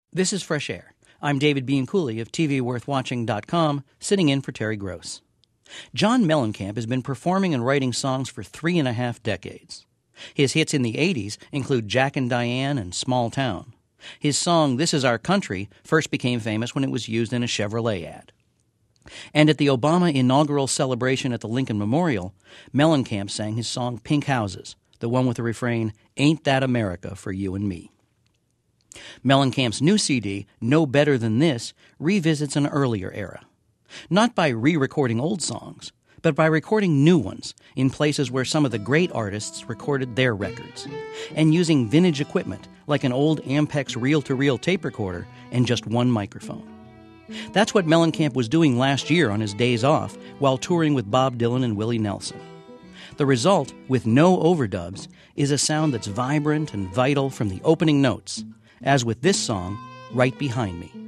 This is Fresh Air. I'm David Bianculli of TVWorthWatching.com, sitting in for Terry Gross. John Mellencamp has been performing and writing songs for 3.5 decades. His hits in the 80s include Jack and Diane and Small Town. His song This Is Our Country first became famous when it was used in a Chevrolet ad. And at the Obama inaugural celebration at the Lincoln Memorial, Mellencamp sang his song Pink Houses, the one with the refrain, "Ain't That America for You and Me." Mellencamp's new CD, No Better Than This, revisits an earlier era. Not by re-recording old songs, but by recording new ones in places where some of the great artists recorded their records, and using vintage equipment like an old Ampex reel-to-reel tape recorder and just one microphone. That's what Mellencamp was doing last year on his days off while touring with Bob Dylan and Willie Nelson. The result, with no overdubs, is a sound that's vibrant and vital from the opening notes, as with this song, Right Behind Me.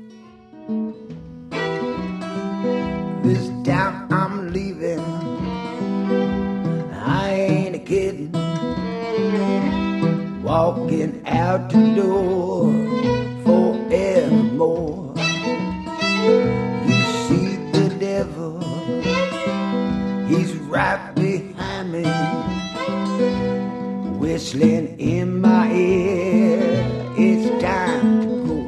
This town I'm leaving, I ain't a kidding. Walking out the door forevermore. You see the devil, he's right behind me, whistling in my ear. It's time to go.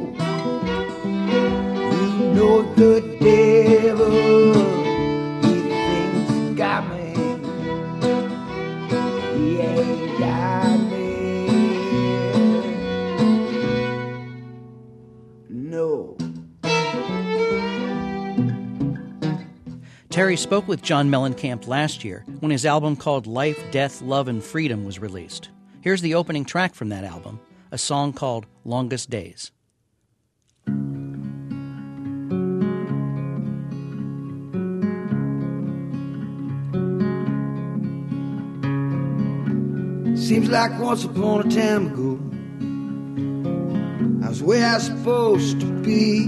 You know the devil, he thinks he got me. He ain't got me. No. Terry spoke with John Mellencamp last year when his album called Life, Death, Love, and Freedom was released. Here's the opening track from that album, a song called Longest Days. Seems like once upon a time ago, I was where I was supposed to be.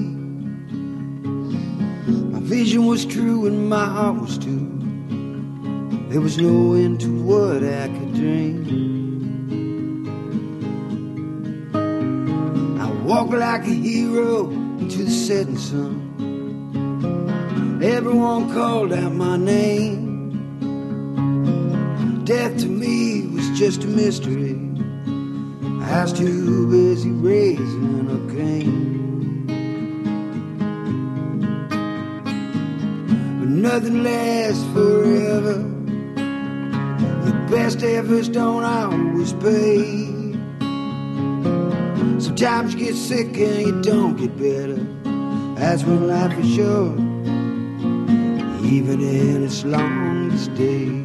My vision was true and my heart was too. There was no end to what I could dream. I walked like a hero into the setting sun. Everyone called out my name. Death to me was just a mystery. I was too busy raising a cane. But nothing lasts forever. The best efforts don't always pay. Sometimes you get sick and you don't get better. That's when life is short, even in its longest days.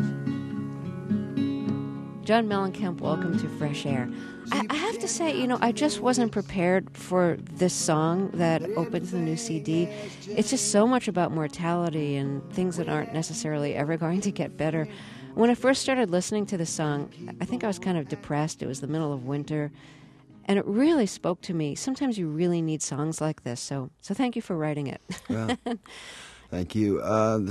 John Mellencamp, welcome to Fresh Air. I have to say, I just wasn't prepared for this song that opens the new CD. It's just so much about mortality and things that aren't necessarily ever going to get better. When I first started listening to this song, I think I was kind of depressed. It was the middle of winter, and it really spoke to me. Sometimes you really need songs like this, so thank you for writing it. Well, thank you. The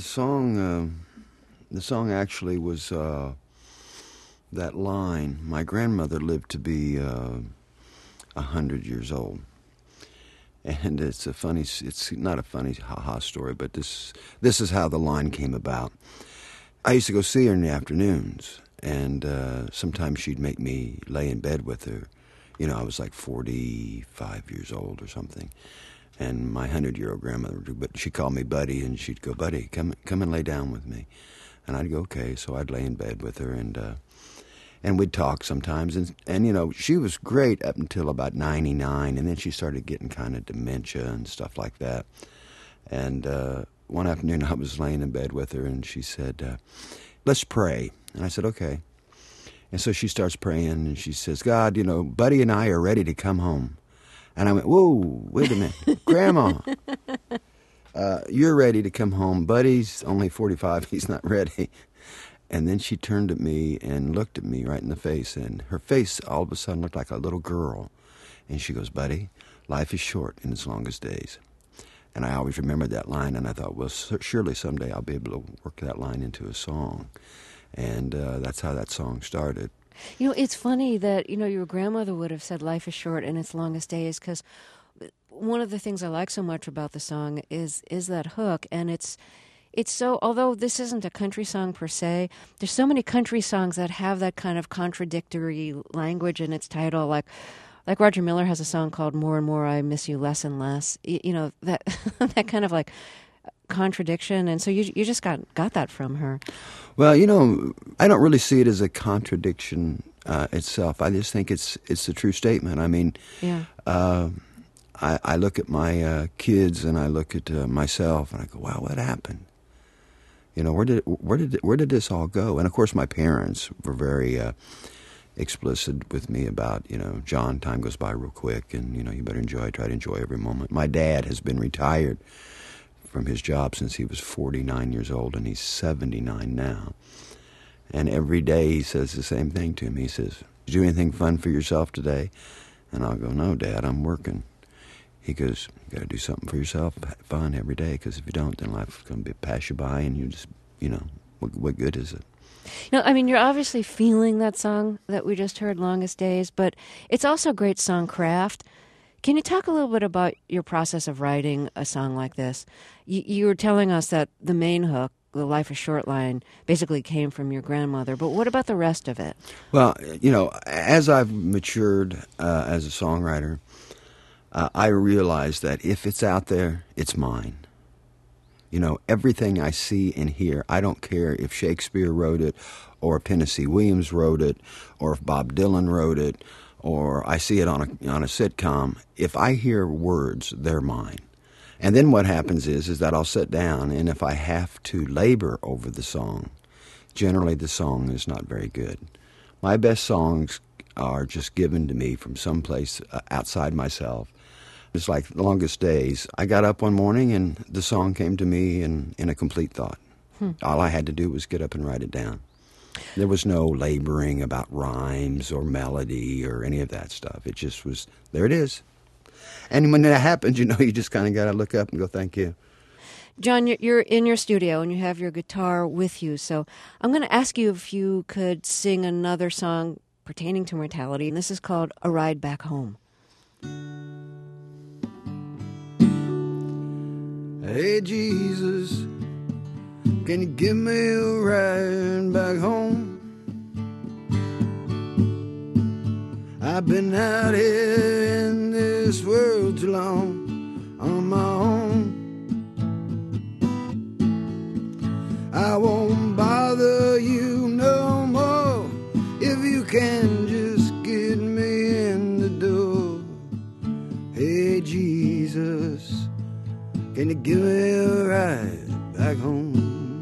song actually was... that line, my grandmother lived to be 100 years old. And it's not a funny ha-ha story, but this is how the line came about. I used to go see her in the afternoons, and sometimes she'd make me lay in bed with her. I was like 45 years old or something. And my 100-year-old grandmother, but she called me Buddy, and she'd go, "Buddy, come and lay down with me." And I'd go, "Okay." So I'd lay in bed with her, and we'd talk sometimes, and she was great up until about 99, and then she started getting kind of dementia and stuff like that. And one afternoon I was laying in bed with her, and she said, "Let's pray." And I said, "Okay." And so she starts praying, and she says, "God, Buddy and I are ready to come home." And I went, "Whoa, wait a minute, Grandma, you're ready to come home. Buddy's only 45, he's not ready." And then she turned at me and looked at me right in the face, and her face all of a sudden looked like a little girl. And she goes, "Buddy, life is short in its longest days." And I always remembered that line, and I thought, well, surely someday I'll be able to work that line into a song. And that's how that song started. It's funny that, your grandmother would have said life is short in its longest days, because one of the things I like so much about the song is that hook, and it's so, although this isn't a country song per se, there's so many country songs that have that kind of contradictory language in its title, like Roger Miller has a song called More and More I Miss You Less and Less, you know, that that kind of like contradiction, and so you just got that from her. Well, you know, I don't really see it as a contradiction itself. I just think it's a true statement. I mean, Yeah. I look at my kids and I look at myself and I go, wow, what happened? You know, where did this all go? And of course, my parents were very explicit with me about, you know, John, time goes by real quick, and you know, you better try to enjoy every moment. My dad has been retired from his job since he was 49 years old, and he's 79 now. And every day he says the same thing to me. He says, "Did you do anything fun for yourself today?" And I'll go, "No, Dad, I'm working." He goes, "You got to do something for yourself, fun every day, because if you don't, then life's going to pass you by, and you just, you know, what good is it?" No, I mean, you're obviously feeling that song that we just heard, Longest Days, but it's also great song craft. Can you talk a little bit about your process of writing a song like this? You were telling us that the main hook, the Life is Short line, basically came from your grandmother, but what about the rest of it? Well, you know, as I've matured as a songwriter, I realize that if it's out there, it's mine. You know, everything I see and hear, I don't care if Shakespeare wrote it, or Tennessee Williams wrote it, or if Bob Dylan wrote it, or I see it on a sitcom. If I hear words, they're mine. And then what happens is that I'll sit down, and if I have to labor over the song, generally the song is not very good. My best songs are just given to me from someplace outside myself. It's like The Longest Days. I got up one morning and the song came to me in a complete thought. All I had to do was get up and write it down. There was no laboring about rhymes or melody or any of that stuff. It just was, there it is. And when that happens, you know, you just kind of got to look up and go, thank you. John, you're in your studio and you have your guitar with you, so I'm going to ask you if you could sing another song pertaining to mortality, and this is called A Ride Back Home. Hey Jesus, can you give me a ride back home? I've been out here in this world too long on my own. I won't bother you no more if you can just get me in the door. Hey Jesus, can you give me a ride back home?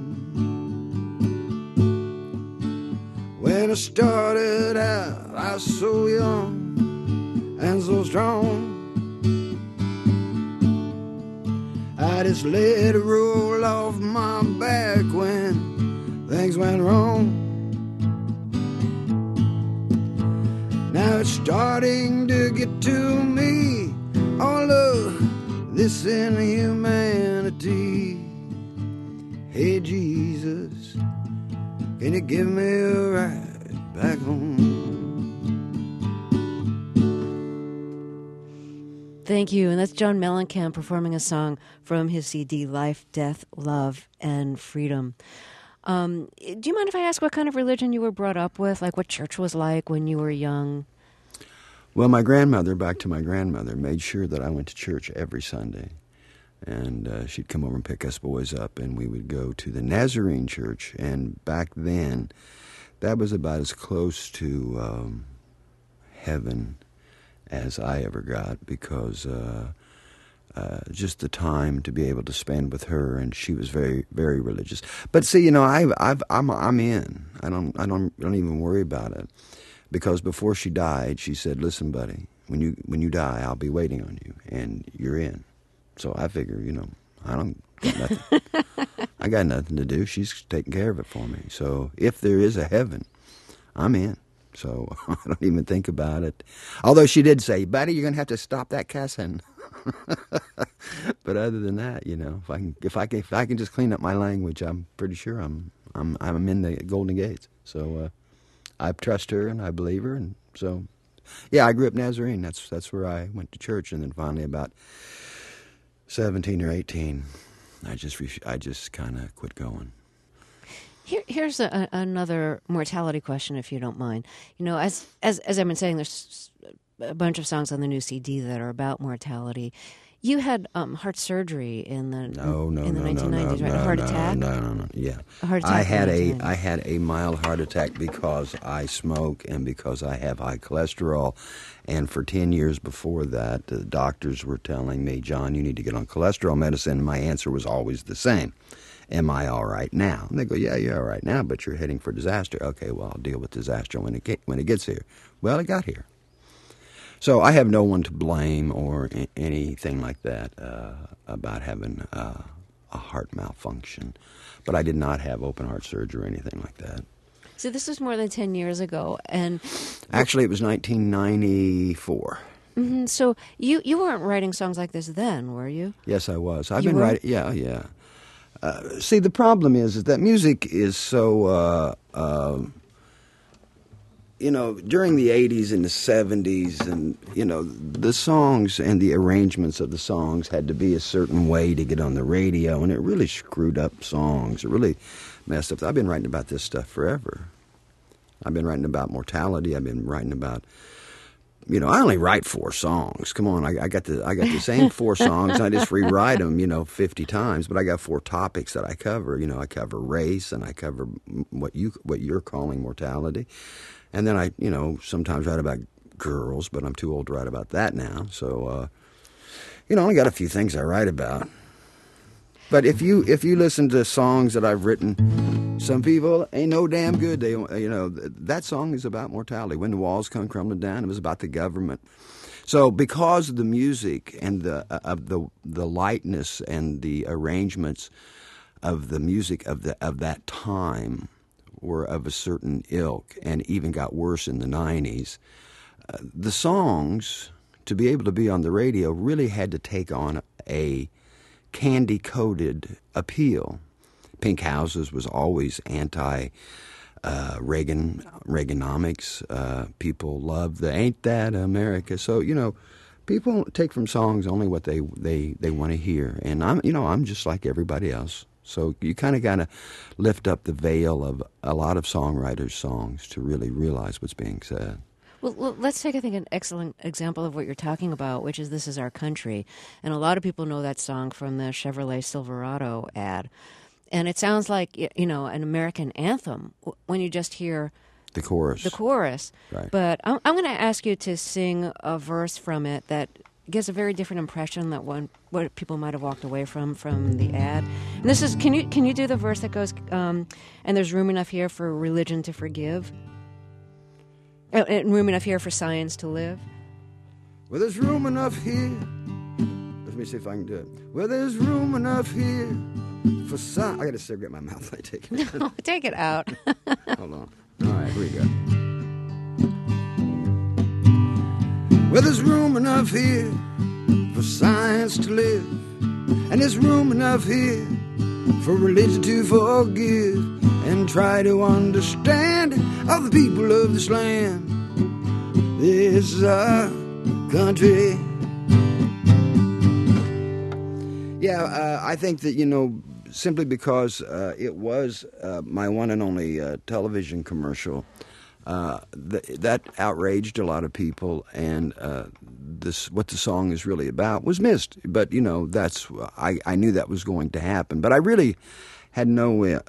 When I started out, I was so young and so strong. I just let it roll off my back when things went wrong. Now it's starting to get to me, all of this inhumanity. Hey Jesus, can you give me a ride back home? Thank you. And that's John Mellencamp performing a song from his CD, Life, Death, Love, and Freedom. Do you mind if I ask what kind of religion you were brought up with? Like what church was like when you were young? Well, my grandmother, back to my grandmother, made sure that I went to church every Sunday. And she'd come over and pick us boys up, and we would go to the Nazarene church. And back then, that was about as close to heaven as I ever got, because just the time to be able to spend with her, and she was very, very religious. But see, you know, I'm in. I don't even worry about it, because before she died, she said, "Listen, buddy, when you die, I'll be waiting on you, and you're in." So I figure, you know, I don't got nothing. I got nothing to do. She's taking care of it for me. So if there is a heaven, I'm in. So I don't even think about it. Although she did say, "Buddy, you're gonna have to stop that cussing." But other than that, you know, if I can just clean up my language, I'm pretty sure I'm in the Golden Gates. So I trust her and I believe her, and so Yeah, I grew up Nazarene. That's where I went to church, and then finally about 17 or 18, I just kind of quit going. Here's another mortality question, if you don't mind. You know, as I've been saying, there's a bunch of songs on the new CD that are about mortality. You had heart surgery in the 1990s, right? A heart attack? No. Yeah, a heart attack. I had a mild heart attack because I smoke and because I have high cholesterol. And for 10 years before that, the doctors were telling me, John, you need to get on cholesterol medicine. And my answer was always the same. Am I all right now? And they go, yeah, you're all right now, but you're heading for disaster. Okay, well, I'll deal with disaster when it gets here. Well, it got here. So I have no one to blame or anything like that about having a heart malfunction. But I did not have open heart surgery or anything like that. So this was more than 10 years ago. And actually, it was 1994. Mm-hmm. So you weren't writing songs like this then, were you? Yes, I was. I've been writing. Yeah. See, the problem is that music is so, during the 80s and the 70s, and, the songs and the arrangements of the songs had to be a certain way to get on the radio, and it really screwed up songs. It really messed up. I've been writing about this stuff forever. I've been writing about mortality. I've been writing about... I only write 4 songs. Come on, I got the same 4 songs. And I just rewrite them, 50 times. But I got 4 topics that I cover. I cover race, and I cover what you're calling mortality. And then I, sometimes write about girls, but I'm too old to write about that now. So, I only got a few things I write about. But if you listen to songs that I've written, some people ain't no damn good. They, that song is about mortality. When the walls come crumbling down, it was about the government. So because of the music and the lightness and the arrangements of the music of that time were of a certain ilk, and even got worse in the 90s, the songs, to be able to be on the radio, really had to take on a candy-coated appeal. Pink Houses was always Reaganomics. People love the "Ain't That America." So people take from songs only what they want to hear, and I'm just like everybody else. So you kind of got to lift up the veil of a lot of songwriters' songs to really realize what's being said. Well, let's take, I think, an excellent example of what you're talking about, which is "This Is Our Country." And a lot of people know that song from the Chevrolet Silverado ad. And it sounds like, an American anthem when you just hear the chorus. Right. But I'm going to ask you to sing a verse from it that gives a very different impression than what people might have walked away from the ad. And this is, can you do the verse that goes, and there's room enough here for religion to forgive? And room enough here for science to live? Well, there's room enough here. Let me see if I can do it. Well, there's room enough here for science. I got a cigarette in my mouth. I take it. No, take it out. Hold on. All right, here we go. Well, there's room enough here for science to live, and there's room enough here for religion to forgive and try to understand all the people of this land. This is our country. Yeah, I think that, simply because it was my one and only television commercial, that outraged a lot of people, and what the song is really about was missed. But, I knew that was going to happen. But I really had no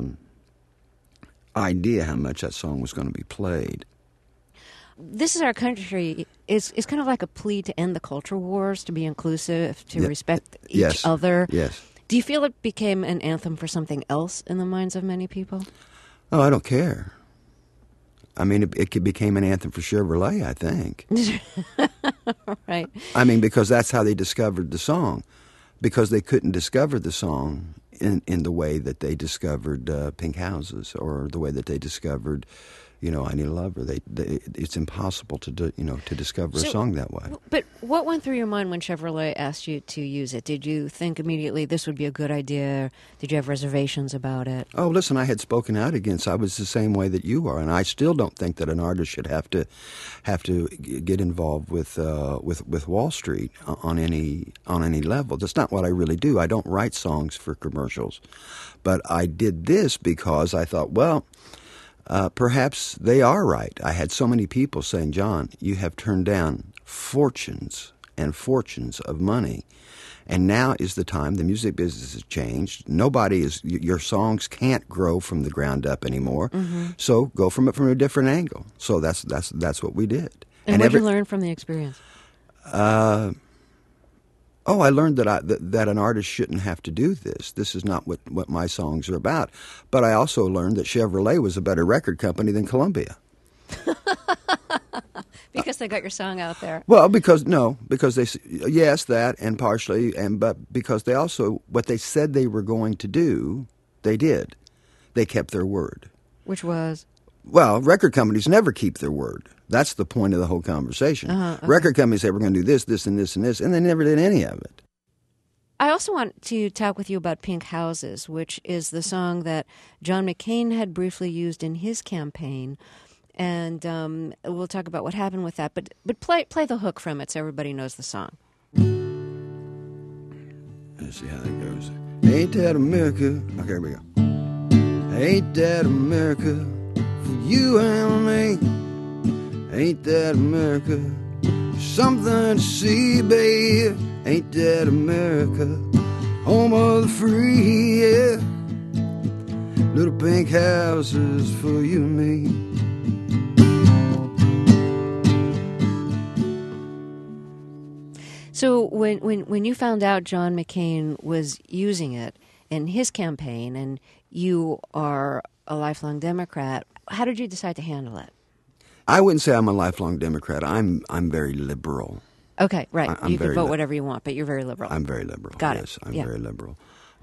idea how much that song was going to be played. This Is Our Country is kind of like a plea to end the culture wars, to be inclusive, to respect each other. Yes. Do you feel it became an anthem for something else in the minds of many people? Oh, I don't care. I mean, it became an anthem for Chevrolet, I think. Right. I mean, because that's how they discovered the song. Because they couldn't discover the song in the way that they discovered Pink Houses, or the way that they discovered, I Need a Lover. It's impossible to to discover a song that way. But what went through your mind when Chevrolet asked you to use it? Did you think immediately this would be a good idea? Did you have reservations about it? Oh, listen, I had spoken out against. I was the same way that you are, and I still don't think that an artist should have to get involved with Wall Street on any level. That's not what I really do. I don't write songs for commercials, but I did this because I thought, well, perhaps they are right. I had so many people saying, John, you have turned down fortunes and fortunes of money. And now is the time. The music business has changed. Your songs can't grow from the ground up anymore. Mm-hmm. So go from it from a different angle. So that's what we did. And what did you learn from the experience? I learned that an artist shouldn't have to do this. This is not what my songs are about. But I also learned that Chevrolet was a better record company than Columbia. Because they got your song out there. Well, because that, and partially, but because they also, what they said they were going to do, they did. They kept their word. Which was? Well, record companies never keep their word. That's the point of the whole conversation. Okay. Record companies say we're going to do this, this, and this, and this, and they never did any of it. I also want to talk with you about Pink Houses, which is the song that John McCain had briefly used in his campaign. And we'll talk about what happened with that. But play the hook from it so everybody knows the song. Let's see how that goes. Ain't that America? Okay, here we go. Ain't that America for you and me? Ain't that America something to see, babe? Ain't that America home of the free, yeah? Little pink houses for you and me. So when you found out John McCain was using it in his campaign, and you are a lifelong Democrat, how did you decide to handle it? I wouldn't say I'm a lifelong Democrat. I'm very liberal. Okay, right. You can vote whatever you want, but you're very liberal. I'm very liberal. Got yes, it. I'm very liberal.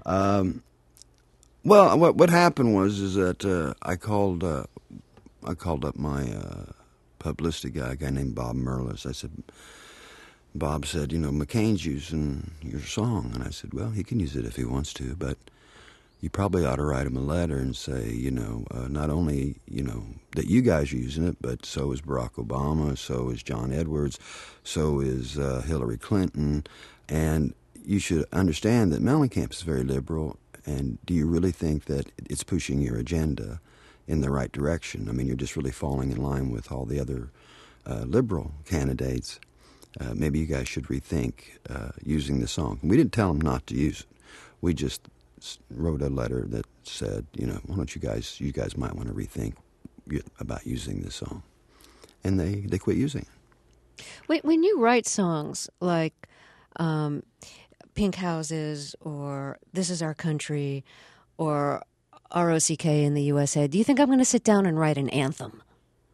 Well, what happened was that I called up my publicity guy, a guy named Bob Merlis. I said, Bob said, McCain's using your song. And I said, well, he can use it if he wants to, but you probably ought to write him a letter and say, not only, that you guys are using it, but so is Barack Obama, so is John Edwards, so is Hillary Clinton. And you should understand that Mellencamp is very liberal, and do you really think that it's pushing your agenda in the right direction? I mean, you're just really falling in line with all the other liberal candidates. Maybe you guys should rethink using the song. We didn't tell them not to use it. We just wrote a letter that said, why don't you guys might want to rethink about using this song. And they quit using it. When you write songs like Pink Houses or This Is Our Country or ROCK in the USA, do you think I'm going to sit down and write an anthem?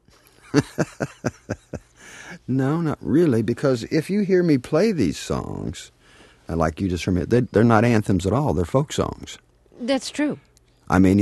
No, not really, because if you hear me play these songs, like you just heard me, they're not anthems at all. They're folk songs. That's true. I mean,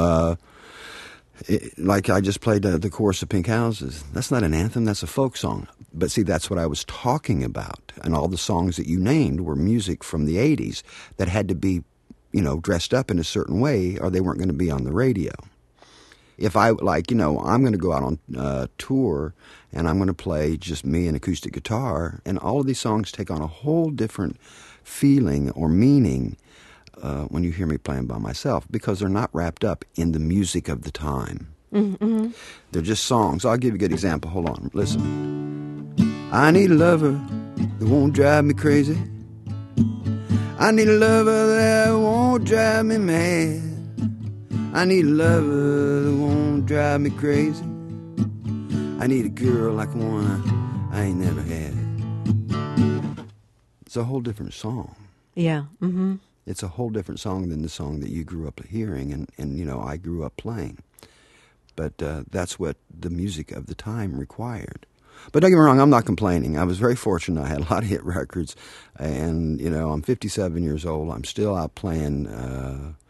like I just played the chorus of Pink Houses. That's not an anthem. That's a folk song. But see, that's what I was talking about. And all the songs that you named were music from the 80s that had to be, dressed up in a certain way or they weren't going to be on the radio. If I'm going to go out on tour and I'm going to play just me and acoustic guitar, and all of these songs take on a whole different feeling or meaning when you hear me playing by myself, because they're not wrapped up in the music of the time. Mm-hmm. They're just songs. I'll give you a good example. Hold on. Listen. I need a lover that won't drive me crazy. I need a lover that won't drive me mad. I need a lover that won't drive me crazy. I need a girl like one I ain't never had. It's a whole different song. Yeah. Mm-hmm. It's a whole different song than the song that you grew up hearing and I grew up playing. But that's what the music of the time required. But don't get me wrong, I'm not complaining. I was very fortunate. I had a lot of hit records. And, I'm 57 years old. I'm still out playing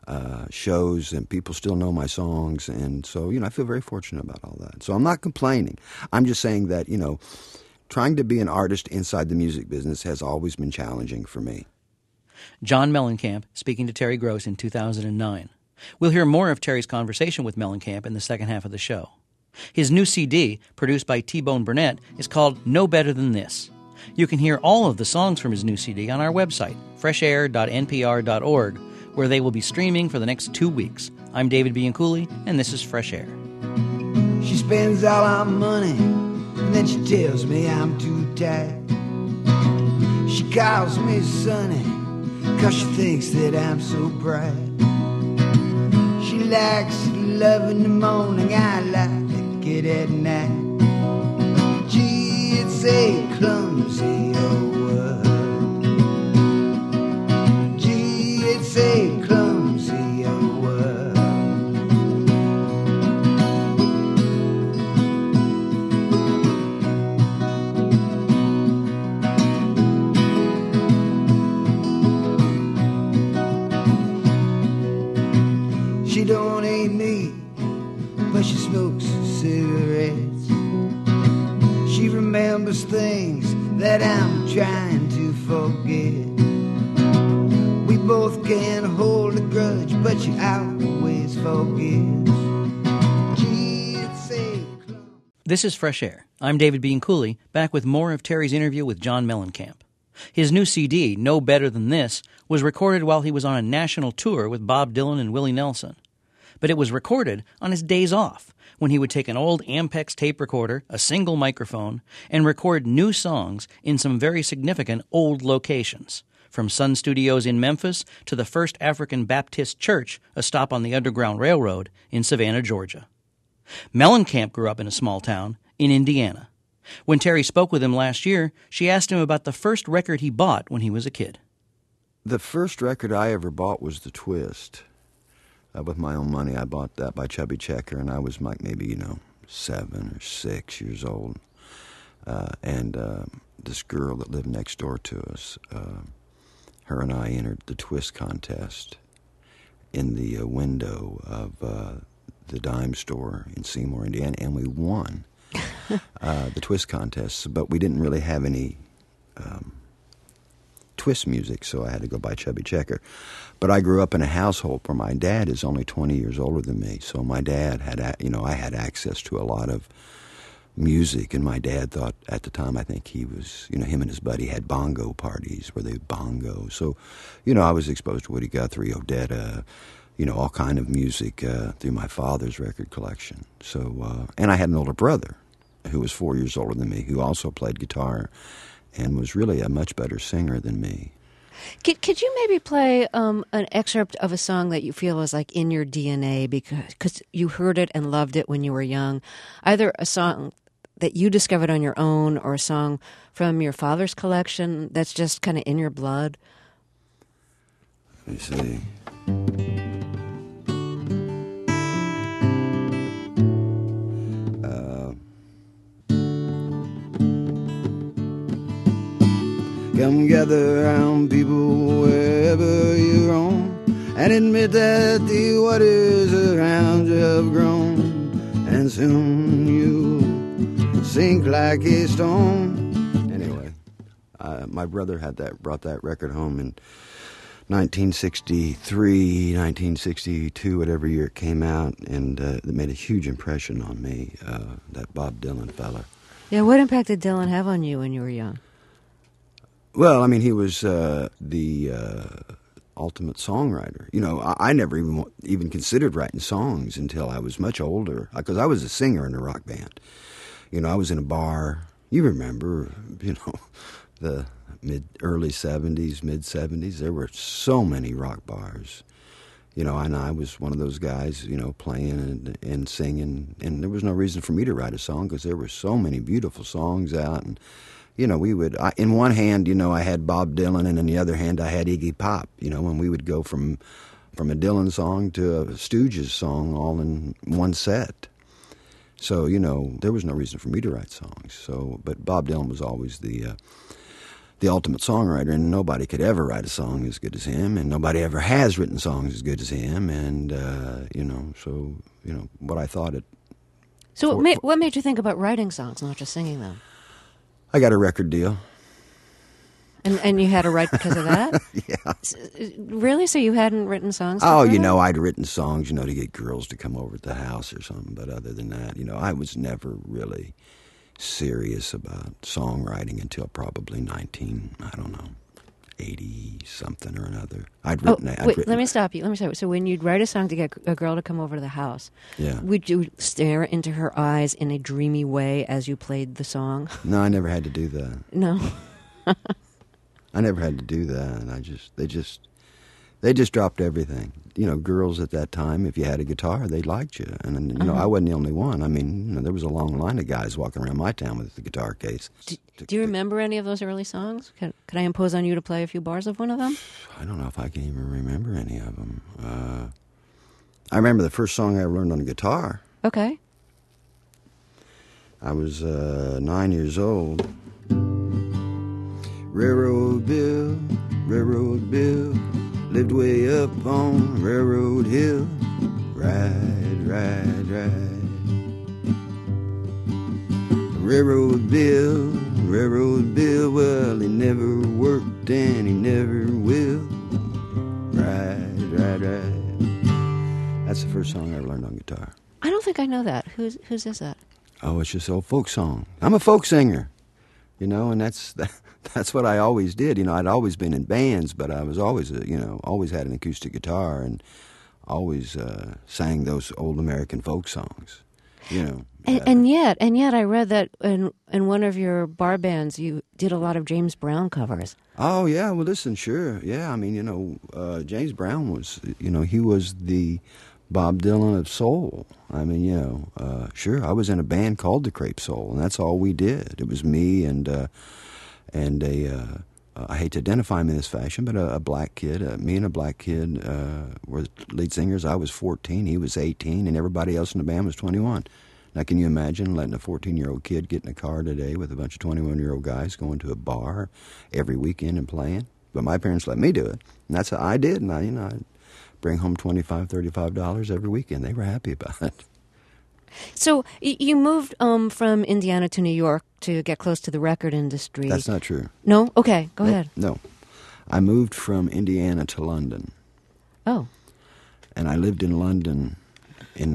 shows, and people still know my songs, and so, I feel very fortunate about all that. So I'm not complaining. I'm just saying that, trying to be an artist inside the music business has always been challenging for me. John Mellencamp speaking to Terry Gross in 2009. We'll hear more of Terry's conversation with Mellencamp in the second half of the show. His new CD, produced by T-Bone Burnett, is called No Better Than This. You can hear all of the songs from his new CD on our website, freshair.npr.org, where they will be streaming for the next 2 weeks. I'm David Bianculli, and this is Fresh Air. She spends all our money, and then she tells me I'm too tight. She calls me Sonny, 'cause she thinks that I'm so bright. She likes love in the morning, I like it at night. Gee, it's a clumsy old world. Gee, it's a clumsy old world. She don't eat meat, but she smokes cigarettes. She remembers things that I'm trying to forget. We both can hold a grudge, but she always forgets. Gee, it's a This is Fresh Air. I'm David Bianculli, back with more of Terry's interview with John Mellencamp. His new CD, No Better Than This, was recorded while he was on a national tour with Bob Dylan and Willie Nelson. But it was recorded on his days off, when he would take an old Ampex tape recorder, a single microphone, and record new songs in some very significant old locations, from Sun Studios in Memphis to the First African Baptist Church, a stop on the Underground Railroad, in Savannah, Georgia. Mellencamp grew up in a small town in Indiana. When Terry spoke with him last year, she asked him about the first record he bought when he was a kid. The first record I ever bought was The Twist. With my own money, I bought that by Chubby Checker, and I was like maybe, 7 or 6 years old. And this girl that lived next door to us, her and I entered the Twist contest in the window of the dime store in Seymour, Indiana, and we won the Twist contest. But we didn't really have any Twist music, so I had to go buy Chubby Checker. But I grew up in a household where my dad is only 20 years older than me, so my dad had, I had access to a lot of music, and my dad thought at the time, I think he was, him and his buddy had bongo parties where they bongo. So, I was exposed to Woody Guthrie, Odetta, all kind of music through my father's record collection. So, and I had an older brother who was 4 years older than me, who also played guitar and was really a much better singer than me. Could you maybe play an excerpt of a song that you feel is like in your DNA because you heard it and loved it when you were young? Either a song that you discovered on your own or a song from your father's collection that's just kind of in your blood? Let me see. Come gather round, people, wherever you roam, and admit that the waters around you have grown, and soon you sink like a stone. Anyway, my brother brought that record home in 1963, 1962, whatever year it came out, and it made a huge impression on me, that Bob Dylan fella. Yeah, what impact did Dylan have on you when you were young? Well, I mean, he was the ultimate songwriter. I never even considered writing songs until I was much older, because I was a singer in a rock band. I was in a bar. You remember, the early 70s, mid 70s. There were so many rock bars. And I was one of those guys, playing and singing, and there was no reason for me to write a song because there were so many beautiful songs out. And we would, in one hand, I had Bob Dylan, and in the other hand, I had Iggy Pop, and we would go from a Dylan song to a Stooges song all in one set. So, there was no reason for me to write songs. So, but Bob Dylan was always the the ultimate songwriter, and nobody could ever write a song as good as him, and nobody ever has written songs as good as him, and what I thought it. So what made you think about writing songs, not just singing them? I got a record deal. And you had to write because of that? Yeah. Really? So you hadn't written songs? Oh, before that? I'd written songs, to get girls to come over to the house or something, but other than that, I was never really serious about songwriting until probably 80 something or another. Let me stop you. So when you'd write a song to get a girl to come over to the house, yeah, would you stare into her eyes in a dreamy way as you played the song? No, I never had to do that. No. I never had to do that. They just dropped everything. Girls at that time, if you had a guitar, they liked you. And, I wasn't the only one. I mean, there was a long line of guys walking around my town with the guitar case. Do you remember any of those early songs? Could I impose on you to play a few bars of one of them? I don't know if I can even remember any of them. I remember the first song I learned on the guitar. Okay. I was 9 years old. Railroad Bill, lived way up on Railroad Hill. Ride, ride, ride. Railroad Bill, well, he never worked and he never will. Ride, ride, ride. That's the first song I ever learned on guitar. I don't think I know that. Whose is that? Oh, it's just old folk song. I'm a folk singer, and that's what I always did. I'd always been in bands, but I was always, always had an acoustic guitar and always sang those old American folk songs. And yet I read that in one of your bar bands you did a lot of James Brown covers. Oh yeah, well listen, sure, yeah. I mean, James Brown was, he was the Bob Dylan of soul. I mean, sure, I was in a band called the Crepe Soul, and that's all we did. It was me and I hate to identify him in this fashion, but a black kid, me and a black kid were lead singers. I was 14, he was 18, and everybody else in the band was 21. Now, can you imagine letting a 14-year-old kid get in a car today with a bunch of 21-year-old guys going to a bar every weekend and playing? But my parents let me do it, and that's how I did. And I'd bring home $25, $35 every weekend. They were happy about it. So you moved from Indiana to New York to get close to the record industry. That's not true. No? Okay, go ahead. No. I moved from Indiana to London. Oh. And I lived in London in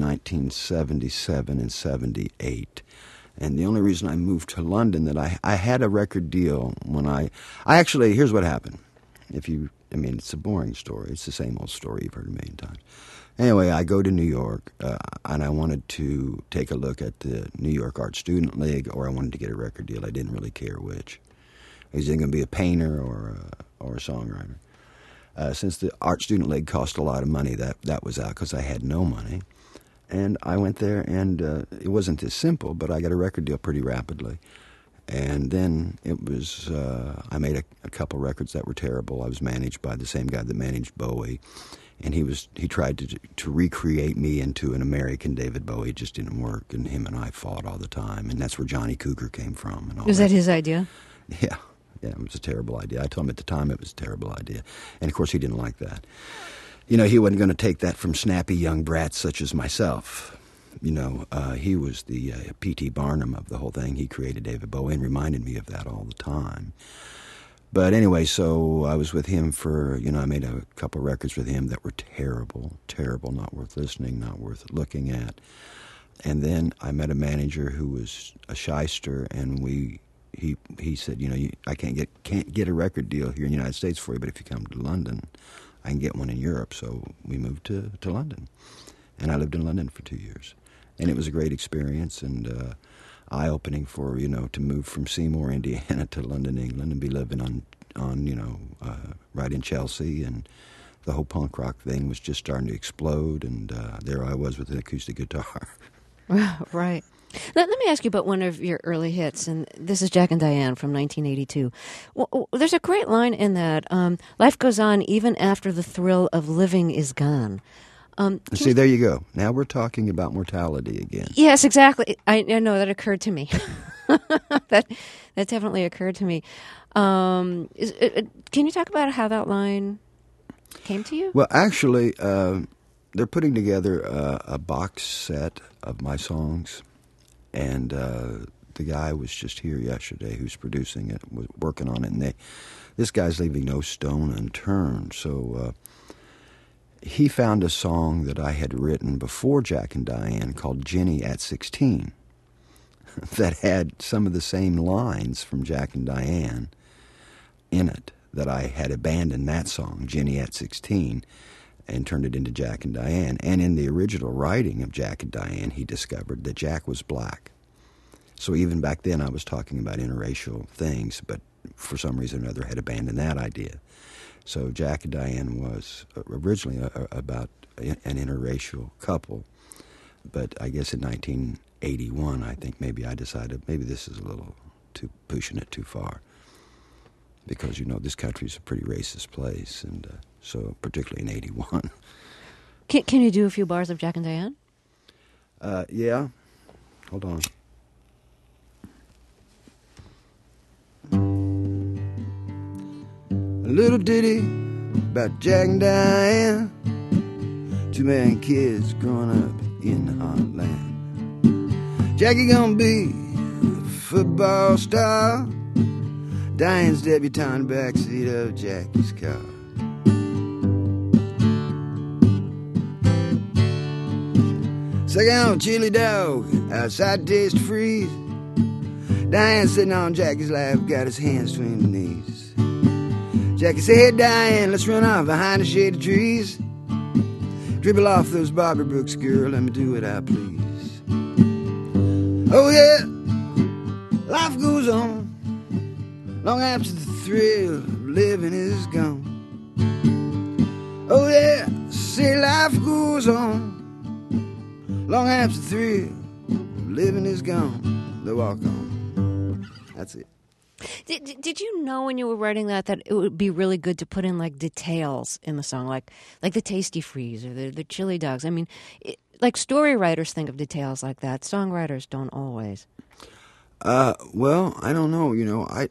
1977 and 78. And the only reason I moved to London, that I had a record deal when I actually, here's what happened. It's a boring story. It's the same old story you've heard a million times. Anyway, I go to New York, and I wanted to take a look at the New York Art Student League, or I wanted to get a record deal. I didn't really care which. I was either going to be a painter or a songwriter. Since the Art Student League cost a lot of money, that was out because I had no money. And I went there, and it wasn't this simple, but I got a record deal pretty rapidly. And then it was, I made a couple records that were terrible. I was managed by the same guy that managed Bowie. And he tried to recreate me into an American David Bowie. It just didn't work, and him and I fought all the time, and that's where Johnny Cougar came from. And all Was that his idea? Yeah, it was a terrible idea. I told him at the time it was a terrible idea, and of course he didn't like that. He wasn't going to take that from snappy young brats such as myself. He was the P.T. Barnum of the whole thing. He created David Bowie and reminded me of that all the time. But anyway, so I was with him for, I made a couple records with him that were terrible, not worth listening, not worth looking at. And then I met a manager who was a shyster, and he said, I can't get a record deal here in the United States for you, but if you come to London, I can get one in Europe. So we moved to London, and I lived in London for 2 years. And it was a great experience, and eye-opening for, to move from Seymour, Indiana to London, England, and be living on right in Chelsea, and the whole punk rock thing was just starting to explode, and there I was with an acoustic guitar. Right. Let me ask you about one of your early hits, and this is Jack and Diane from 1982. Well, there's a great line in that, life goes on even after the thrill of living is gone. See, there you go. Now we're talking about mortality again. Yes, exactly. I know that occurred to me. That definitely occurred to me. Can you talk about how that line came to you? Well, actually, they're putting together a box set of my songs, and the guy was just here yesterday who's producing it, was working on it, and this guy's leaving no stone unturned. So he found a song that I had written before Jack and Diane called Jenny at 16 that had some of the same lines from Jack and Diane in it, that I had abandoned that song, Jenny at 16, and turned it into Jack and Diane. And in the original writing of Jack and Diane, he discovered that Jack was black. So even back then I was talking about interracial things, but for some reason or another had abandoned that idea. So Jack and Diane was originally about an interracial couple, but I guess in 1981, I think maybe I decided maybe this is a little too pushing it too far, because, you know, this country's a pretty racist place, and so particularly in 81. Can you do a few bars of Jack and Diane? Yeah. Hold on. A little ditty about Jack and Diane, two man kids growing up in the heartland. Jackie gonna be a football star, Diane's debutante backseat of Jackie's car. Sucking on a chili dog outside taste freeze. Diane sitting on Jackie's lap, got his hands between the knees. Jackie said, "Hey Diane, let's run off behind the shade of trees. Dribble off those Bobby Brooks, girl, let me do what I please." Oh yeah, life goes on long after the thrill of living is gone. Oh yeah, say life goes on long after the thrill of living is gone. They walk on. That's it. Did you know when you were writing that it would be really good to put in like details in the song, like the tasty freeze or the chili dogs? I mean, like story writers think of details like that. Songwriters don't always. Well, I don't know. You know, I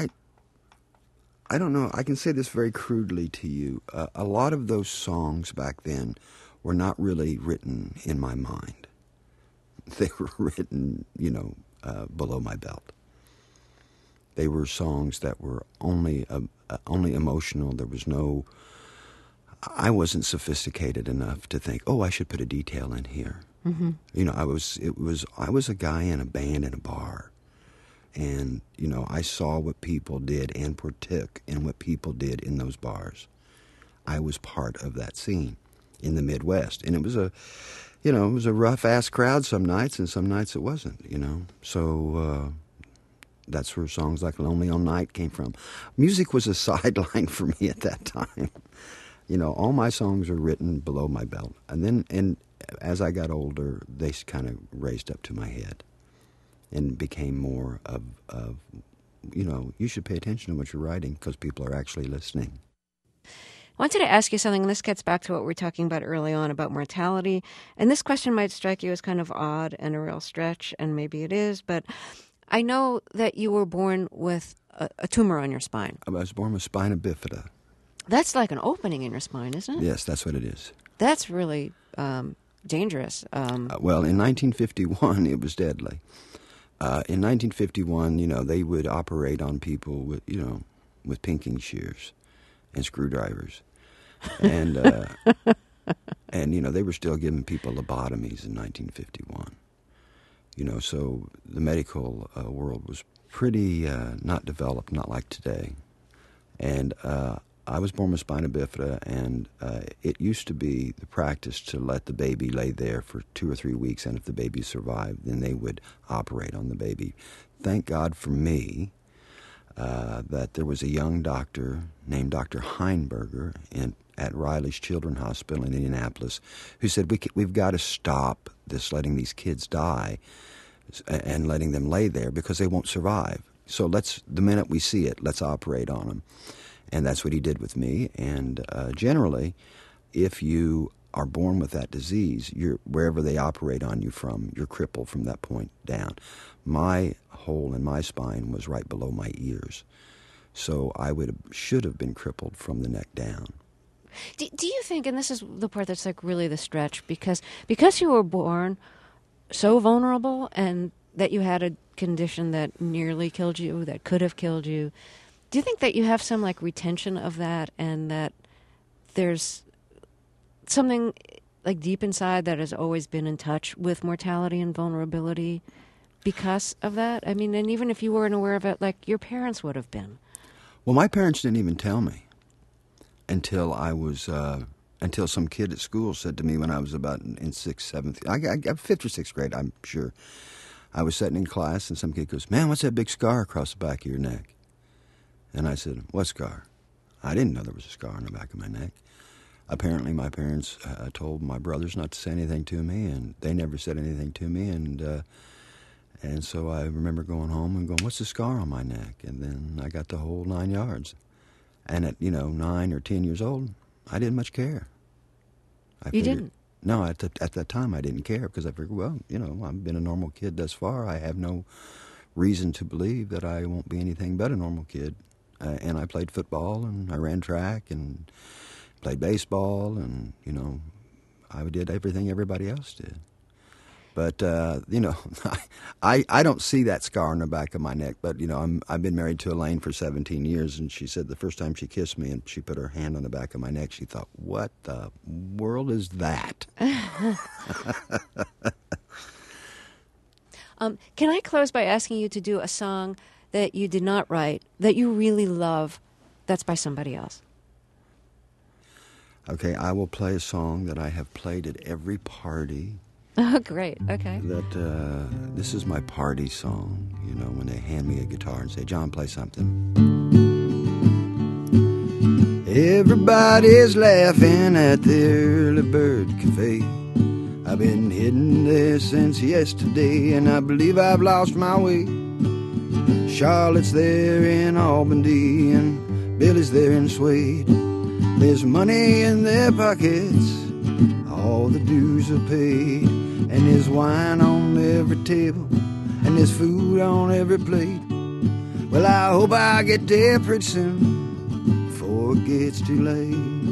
don't know. I can say this very crudely to you. A lot of those songs back then were not really written in my mind. They were written, you know, below my belt. They were songs that were only emotional. There was no. I wasn't sophisticated enough to think, oh, I should put a detail in here. Mm-hmm. You know, I was a guy in a band in a bar, and you know, I saw what people did and partook in what people did in those bars. I was part of that scene in the Midwest, and it was a rough ass crowd some nights, and some nights it wasn't. You know, so. That's where songs like Lonely All Night came from. Music was a sideline for me at that time. You know, all my songs are written below my belt. And as I got older, they kind of raised up to my head and became more of, you know, you should pay attention to what you're writing because people are actually listening. I wanted to ask you something, and this gets back to what we were talking about early on about mortality. And this question might strike you as kind of odd and a real stretch, and maybe it is, but I know that you were born with a tumor on your spine. I was born with spina bifida. That's like an opening in your spine, isn't it? Yes, that's what it is. That's really dangerous. Well, in 1951, it was deadly. In 1951, you know, they would operate on people with pinking shears and screwdrivers, and and you know, they were still giving people lobotomies in 1951. You know, so the medical world was pretty not developed, not like today. And I was born with spina bifida, and it used to be the practice to let the baby lay there for 2 or 3 weeks, and if the baby survived, then they would operate on the baby. Thank God for me that there was a young doctor named Dr. Heinberger at Riley's Children's Hospital in Indianapolis who said, we've got to stop this letting these kids die and letting them lay there because they won't survive. So the minute we see it, let's operate on them. And that's what he did with me. And generally, if you are born with that disease, wherever they operate on you from, you're crippled from that point down. My hole in my spine was right below my ears. So I should have been crippled from the neck down. Do you think, and this is the part that's like really the stretch, because you were born so vulnerable and that you had a condition that nearly killed you, that could have killed you, do you think that you have some like retention of that, and that there's something like deep inside that has always been in touch with mortality and vulnerability because of that? I mean, and even if you weren't aware of it, like your parents would have been. Well, my parents didn't even tell me until until some kid at school said to me when I was about in 6th, 7th, I 5th or 6th grade, I'm sure. I was sitting in class and some kid goes, "Man, what's that big scar across the back of your neck?" And I said, "What scar?" I didn't know there was a scar on the back of my neck. Apparently my parents told my brothers not to say anything to me, and they never said anything to me, and so I remember going home and going, "What's the scar on my neck?" And then I got the whole 9 yards. And at 9 or 10 years old, I didn't much care. Didn't? No, at that time I didn't care, because I figured, well, I've been a normal kid thus far. I have no reason to believe that I won't be anything but a normal kid. And I played football, and I ran track, and played baseball, and, I did everything everybody else did. But, I don't see that scar on the back of my neck. But, I've been married to Elaine for 17 years, and she said the first time she kissed me and she put her hand on the back of my neck, she thought, "What the world is that?" Can I close by asking you to do a song that you did not write, that you really love, that's by somebody else? Okay, I will play a song that I have played at every party. Oh, great. Okay. This is my party song, when they hand me a guitar and say, "John, play something." Everybody's laughing at the Early Bird Cafe. I've been hidden there since yesterday, and I believe I've lost my way. Charlotte's there in Albany, and Billy's there in Suede. There's money in their pockets, all the dues are paid, and there's wine on every table, and there's food on every plate. Well, I hope I get there pretty soon, before it gets too late.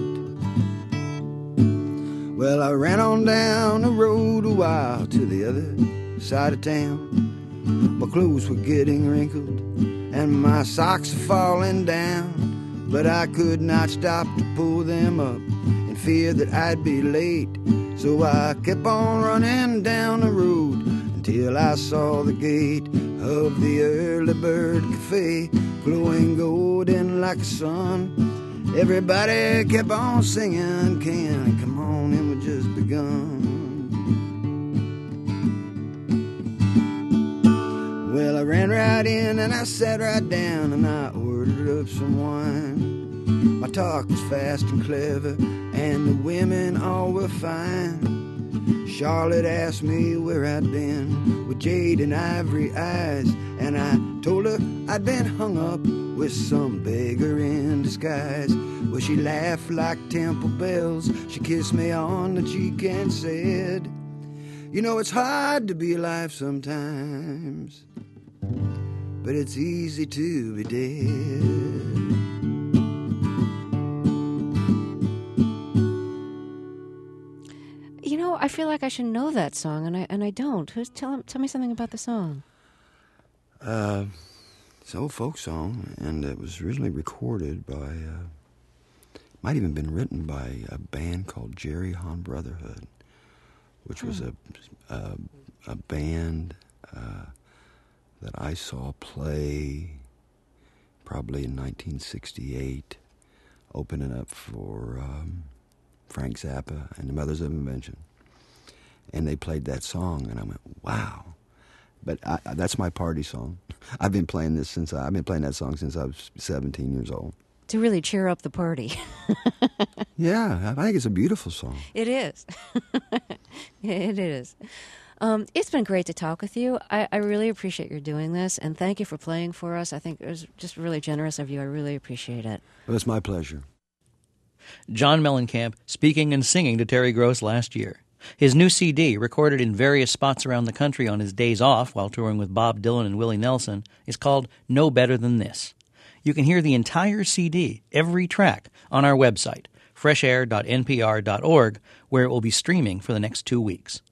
Well, I ran on down the road a while to the other side of town. My clothes were getting wrinkled, and my socks were falling down, but I could not stop to pull them up in fear that I'd be late. So I kept on running down the road until I saw the gate of the Early Bird Cafe, glowing golden like the sun. Everybody kept on singing, "Can come on, and we just begun." Well, I ran right in and I sat right down and I ordered up some wine. My talk was fast and clever, and the women all were fine. Charlotte asked me where I'd been with jade and ivory eyes, and I told her I'd been hung up with some beggar in disguise. Well, she laughed like temple bells. She kissed me on the cheek and said, "It's hard to be alive sometimes, but it's easy to be dead." I feel like I should know that song, and I don't. Tell me something about the song. It's an old folk song, and it was originally recorded by, might even been written by a band called Jerry Hahn Brotherhood, which was a band that I saw play probably in 1968, opening up for Frank Zappa and the Mothers of Invention. And they played that song, and I went, wow. But that's my party song. I've been playing that song since I was 17 years old. To really cheer up the party. Yeah, I think it's a beautiful song. It is. It is. It's been great to talk with you. I really appreciate your doing this, and thank you for playing for us. I think it was just really generous of you. I really appreciate it. Well, it's my pleasure. John Mellencamp speaking and singing to Terry Gross last year. His new CD, recorded in various spots around the country on his days off while touring with Bob Dylan and Willie Nelson, is called No Better Than This. You can hear the entire CD, every track, on our website, freshair.npr.org, where it will be streaming for the next 2 weeks.